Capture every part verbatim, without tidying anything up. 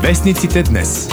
Вестниците днес.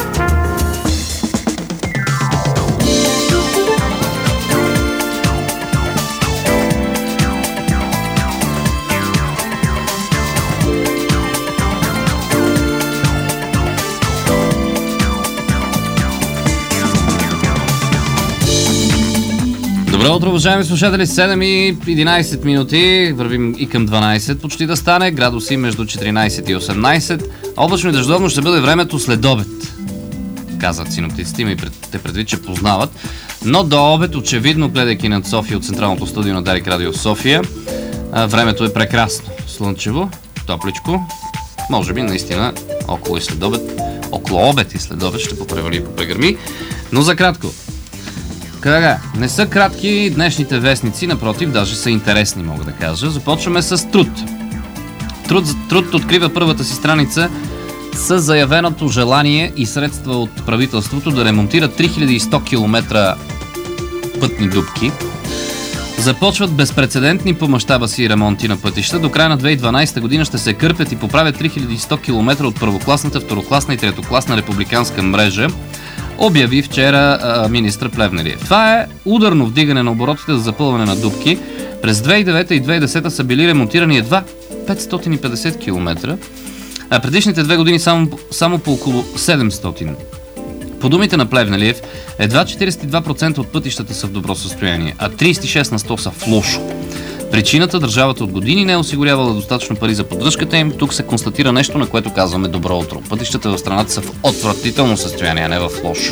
Добро утро, уважаеми слушатели, седем и единайсет минути, вървим и към дванайсет, почти да стане, градуси между четиринайсет и осемнайсет, облачно и дъждовно ще бъде времето след обед, казват синоптиците, има и пред, те предвид, че познават, но до обед, очевидно, гледайки над София от централното студио на Дарик Радио в София, времето е прекрасно, слънчево, топличко, може би наистина около и след обед, около обед и след обед ще попревали и попрегърми, но за кратко. Така, не са кратки днешните вестници, напротив, даже са интересни, мога да кажа. Започваме с Труд. Труд, Труд открива първата си страница с заявеното желание и средства от правителството да ремонтира три хиляди и сто километра пътни дупки. Започват безпрецедентни по мащаба си ремонти на пътища. До края на две хиляди и дванайсета година ще се кърпят и поправят три хиляди и сто километра от първокласната, второкласна и третокласна републиканска мрежа, обяви вчера а, министър Плевнелиев. Това е ударно вдигане на оборотите за запълване на дупки. През две хиляди и девета и две хиляди и десета са били ремонтирани едва петстотин и петдесет километра, а предишните две години само, само по около седемстотин. По думите на Плевнелиев, едва четирийсет и два процента от пътищата са в добро състояние, а трийсет и шест на сто са в лошо. Причината, държавата от години не е осигурявала достатъчно пари за поддръжката им. Тук се констатира нещо, на което казваме добро утро. Пътищата в страната са в отвратително състояние, а не в лошо.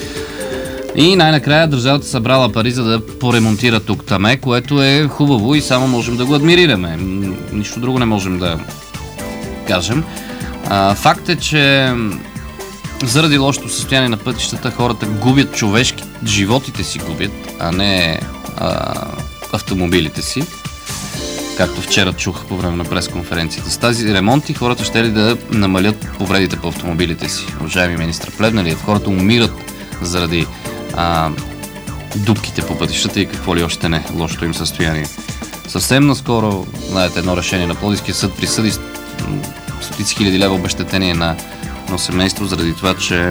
И най-накрая държавата събрала пари, за да поремонтира тук-таме, което е хубаво и само можем да го адмирираме. Нищо друго не можем да кажем. А, факт е, че заради лошото състояние на пътищата хората губят човешки, животите си губят, а не а, автомобилите си. Както вчера чух по време на пресконференцията. С тази ремонти хората ще ли да намалят повредите по автомобилите си. Уважаеми министър Плевнелиев, хората умират заради а, дупките по пътищата и какво ли още не, лошото им състояние. Съвсем наскоро, знаете, едно решение на Пловдивския съд присъди стотици хиляди лева обезщетение на, на семейство заради това, че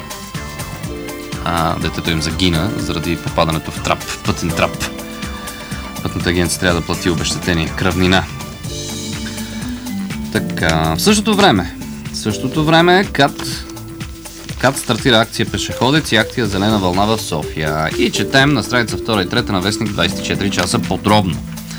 а, детето им загина заради попадането в трап, пътен трап. Пътната агенция трябва да плати обезщетение, кръвнина. Така, в същото време, в същото време КАТ, КАТ стартира акция Пешеходец и акция Зелена вълна в София. И четем на страница втора и трета на вестник двайсет и четири часа подробно.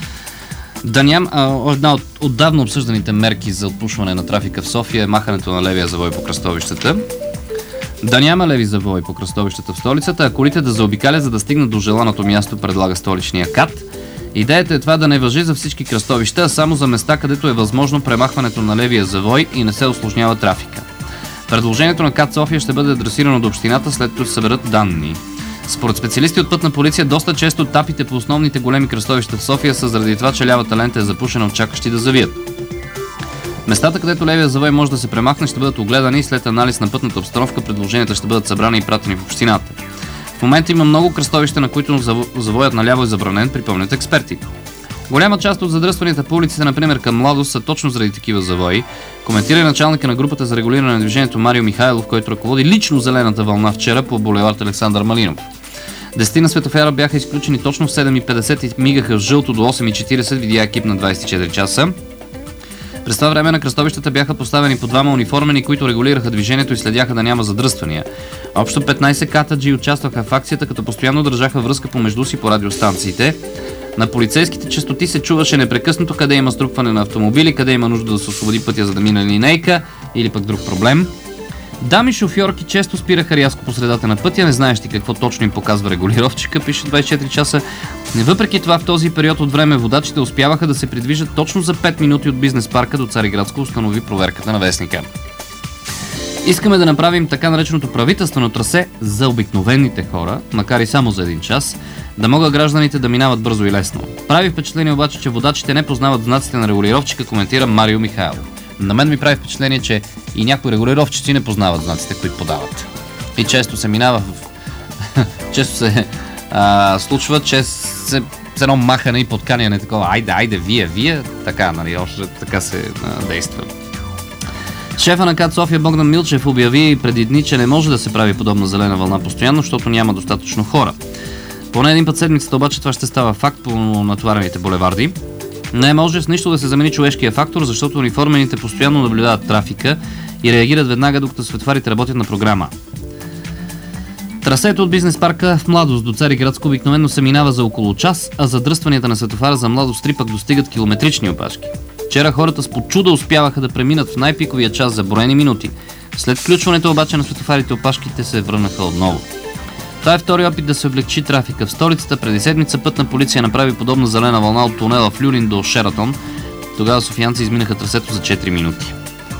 Да ням, а, една от отдавна обсъжданите мерки за отпушване на трафика в София е махането на левия завой по кръстовищата. Да няма леви завой по кръстовищата в столицата, а колите да заобикалят, за да стигнат до желаното място, предлага столичния КАТ. Идеята е това да не важи за всички кръстовища, а само за места, където е възможно премахването на левия завой и не се усложнява трафика. Предложението на КАТ София ще бъде адресирано до общината, след като се съберат данни. Според специалисти от Пътна полиция, доста често тапите по основните големи кръстовища в София са заради това, че лявата лента е запушена от чакащи да завият. Местата, където левия завой може да се премахне, ще бъдат огледани и след анализ на пътната обстановка предложенията ще бъдат събрани и пратени в общината. В момента има много кръстовища, на които завоят наляво е забранен, припомнят експерти. Голяма част от задръстванията по улиците, например към Младост, са точно заради такива завои. Коментира и началника на групата за регулиране на движението Марио Михайлов, който ръководи лично зелената вълна вчера по булевард Александър Малинов. Десетина светофара бяха изключени точно в седем и петдесет и мигаха в жълто до осем и четирийсет, видя екип на двайсет и четири часа. През това време на кръстовищата бяха поставени по двама униформени, които регулираха движението и следяха да няма задръствания. Общо петнайсет катаджи участваха в акцията, като постоянно държаха връзка помежду си по радиостанциите. На полицейските честоти се чуваше непрекъснато къде има струпване на автомобили, къде има нужда да се освободи пътя, за да мине линейка или пък друг проблем. Дами шофьорки често спираха рязко по средата на пътя, не знаещи какво точно им показва регулировчика, пише двайсет и четири часа. Въпреки това, в този период от време водачите успяваха да се придвижат точно за пет минути от бизнес парка до Цариградско, установи проверката на вестника. Искаме да направим така нареченото правителствено трасе за обикновените хора, макар и само за един час, да могат гражданите да минават бързо и лесно. Прави впечатление обаче, че водачите не познават знаците на регулировчика, коментира Марио Михайлов. На мен ми прави впечатление, че и някои регулировчици не познават знаците, които подават. И често се минава в... често се а, случва, че се с едно махане и подканяне такова, айде, айде, вие, вие, така, нали, още така се а, действа. Шефа на КАТ София Богдан Милчев обяви преди дни, че не може да се прави подобна зелена вълна постоянно, защото няма достатъчно хора. Поне един път седмицата обаче това ще става факт по натоварените булеварди. Не може с нищо да се замени човешкия фактор, защото униформените постоянно наблюдават трафика и реагират веднага, докато светофарите работят на програма. Трасето от бизнес парка в Младост до Цариградско обикновено се минава за около час, а задръстванията на светофара за Младост три пък достигат километрични опашки. Вчера хората с почуда успяваха да преминат в най-пиковия час за броени минути. След включването обаче на светофарите опашките се върнаха отново. Това е втори опит да се облегчи трафика в столицата. Преди седмица Пътна полиция направи подобна зелена вълна от тунела в Люлин до Шератон. Тогава софиянци изминаха трасето за четири минути.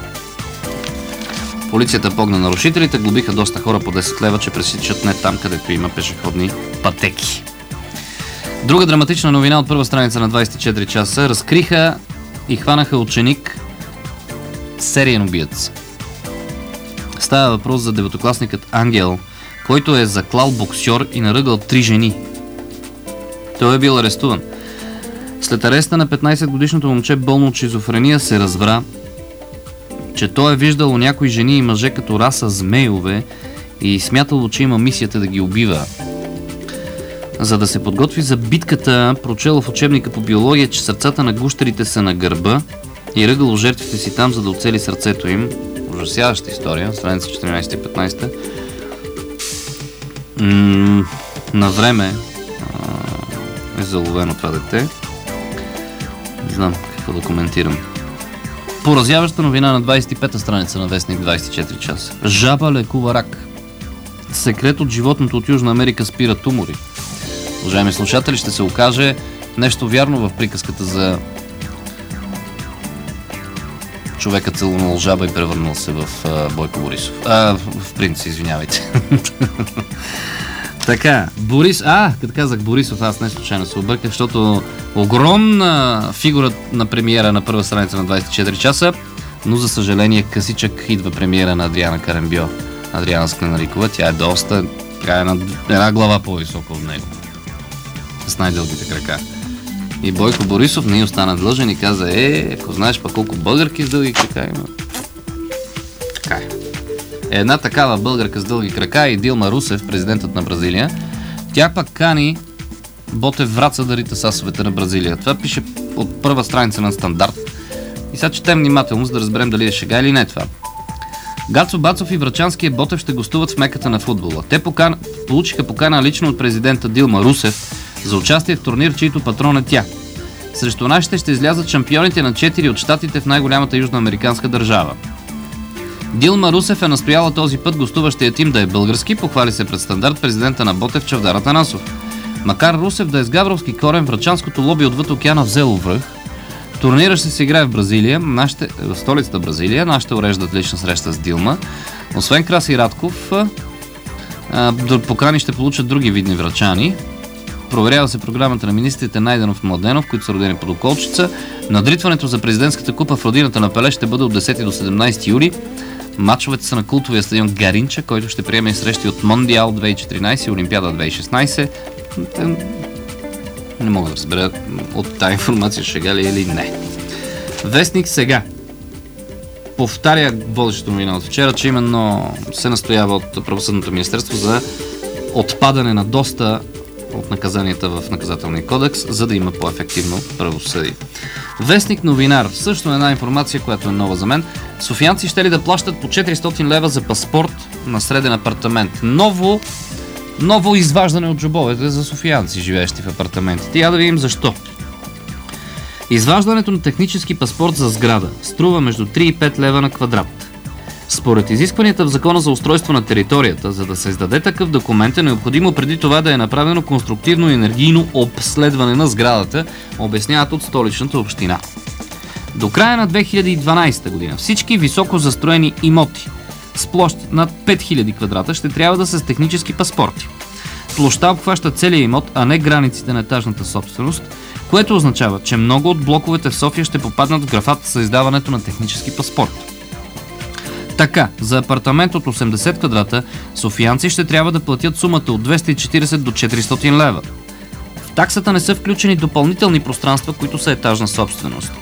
Полицията погна нарушителите, глобиха доста хора по десет лева, че пресичат не там, където има пешеходни пътеки. Друга драматична новина от първа страница на двадесет и четири часа. Разкриха и хванаха ученик сериен убиец. Става въпрос за деветокласникът Ангел, който е заклал боксьор и наръгал три жени. Той е бил арестуван. След ареста на петнадесетгодишното момче болно от шизофрения се разбра, че той е виждал някои жени и мъже като раса змейове и смятало, че има мисията да ги убива. За да се подготви за битката, прочел в учебника по биология, че сърцата на гущерите са на гърба и ръгало жертвите си там, за да оцели сърцето им. Ужасяваща история, страница четиринадесета и петнадесета. М- на време а, е заловено това дете. Не знам какво да коментирам. Поразяваща новина на двадесет и пета страница на вестник двадесет и четири часа. Жаба лекува рак. Секрет от животното от Южна Америка спира тумори. Уважаеми слушатели, ще се окаже нещо вярно в приказката за човека целунал жаба и превърнал се в а, Бойко Борисов. А, в принц, извинявайте. Така, Борис... А, като казах Борисов, аз не случайно се обърках, защото огромна фигура на премиера на първа страница на двадесет и четири часа, но за съжаление късичък идва премиера на Адриана Карамбьо. Адриана Скленарикова, тя е доста, така една, една глава по-висока от него. С най-дългите крака. И Бойко Борисов не остана длъжен и каза, е, ако знаеш па колко българки с дълги крака има. Така е. Една такава българка с дълги крака и Дилма Русев, президентът на Бразилия. Тя пък кани Ботев Враца да рита сасовете на Бразилия. Това пише от първа страница на Стандарт. И сега четем внимателно, за да разберем дали е шега или не това. Гацо Бацов и Врачанския Ботев ще гостуват в меката на футбола. Те покан... получиха покана лично от президента Дилма Русев за участие в турнир, чийто патрон е тя. Срещу нашите ще излязат шампионите на четири от щатите в най-голямата южноамериканска държава. Дилма Русев е настояла този път гостуващия тим да е български, похвали се пред Стандарт президента на Ботев Чавдар Атанасов. Макар Русев да е с гавровски корен, врачанското лоби отвъд океана взело връх. Турнира ще се играе в Бразилия, нашите, в столицата Бразилия, нашите уреждат лична среща с Дилма. Освен Краси Радков, покани ще получат други видни врачани. Проверява се програмата на министрите Найденов и Младенов, които са родени под околчица. Надритването за президентската купа в родината на Пеле ще бъде от десети до седемнадесети юли. Мачовете са на култовия стадион Гаринча, който ще приеме и срещи от Мондиал две хиляди и четиринадесета и Олимпиада две хиляди и шестнадесета. Не мога да разбера от тази информация шега ли или не. Вестник сега повтаря водещото новина от вчера, че именно се настоява от правосъдното министерство за отпадане на доста от наказанията в наказателния кодекс, за да има по-ефективно правосъдие. Вестник новинар. Също една информация, която е нова за мен. Софиянци ще ли да плащат по четиристотин лева за паспорт на среден апартамент? Ново, ново изваждане от джобовете за софиянци, живеещи в апартаменти. Тя да видим защо. Изваждането на технически паспорт за сграда струва между три и пет лева на квадрат. Според изискванията в Закона за устройство на територията, за да се издаде такъв документ е необходимо преди това да е направено конструктивно и енергийно обследване на сградата, обясняват от Столичната община. До края на две хиляди и дванадесета година всички високо застроени имоти с площ над пет хиляди квадрата ще трябва да са с технически паспорти. Площта обхваща целия имот, а не границите на етажната собственост, което означава, че много от блоковете в София ще попаднат в графата за издаването на технически паспорт. Така, за апартамент от осемдесет квадрата, софиянци ще трябва да платят сумата от двеста и четиридесет до четиристотин лева. В таксата не са включени допълнителни пространства, които са етажна собственост.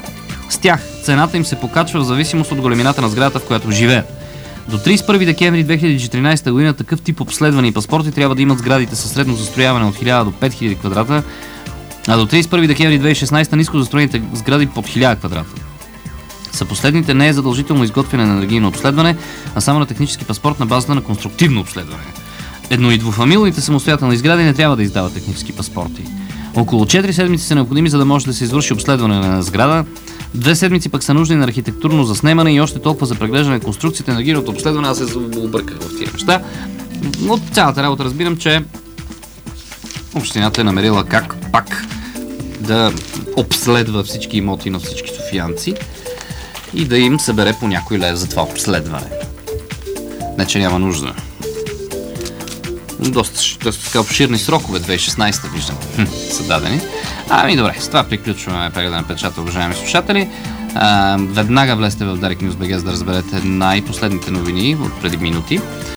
С тях цената им се покачва в зависимост от големината на сградата, в която живеят. До тридесет и първи декември две хиляди и четиринадесета година такъв тип обследвани и паспорти трябва да имат сградите със средно застрояване от хиляда до пет хиляди квадрата, а до тридесет и първи декември две хиляди и шестнадесета ниско застроените сгради под хиляда квадрата. За последните не е задължително изготвяне на енергийно обследване, а само на технически паспорт на базата на конструктивно обследване. Едно- и двуфамилните самостоятелни сгради не трябва да издават технически паспорти. Около четири седмици са необходими, за да може да се извърши обследване на сграда. Две седмици пък са нужни на архитектурно заснемане и още толкова за преглеждане на конструкцията, енергийното обследване. Аз се обърках в тия неща. От цялата работа разбирам, че общината е намерила как пак да обследва всички имоти на всички софиянци и да им събере по някой лев за това обследване. Не, че няма нужда. Доста, доста така обширни срокове, две хиляди и шестнадесета виждам, хм, са дадени. Ами добре, с това приключваме прегледа на печата, уважаеми слушатели. А, веднага влезте в Дарик Нюз точка би джи, за да разберете най-последните новини от преди минути.